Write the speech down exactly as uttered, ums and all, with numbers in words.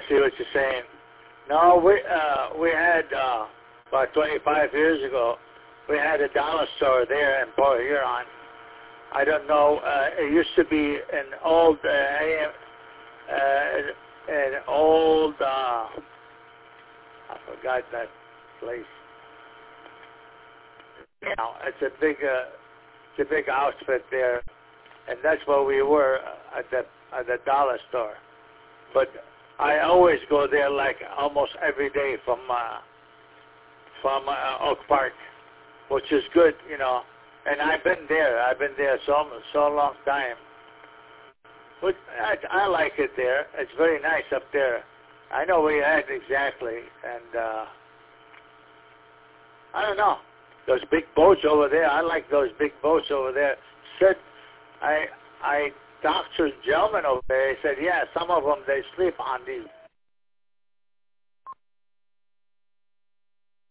see what you're saying. No, we uh, we had uh, about twenty-five years ago. We had a dollar store there in Port Huron. I don't know. Uh, it used to be an old, uh, uh, an old. Uh, I forgot that place. You know, it's a big, uh, it's a big outfit there, and that's where we were at the at the dollar store. But I always go there like almost every day from uh, from uh, Oak Park, which is good, you know. And I've been there. I've been there so so long time. But I, I like it there. It's very nice up there. I know where you're at exactly, and uh, I don't know. Those big boats over there. I like those big boats over there. Said I I talked to a gentleman over there. He said, yeah, some of them they sleep on these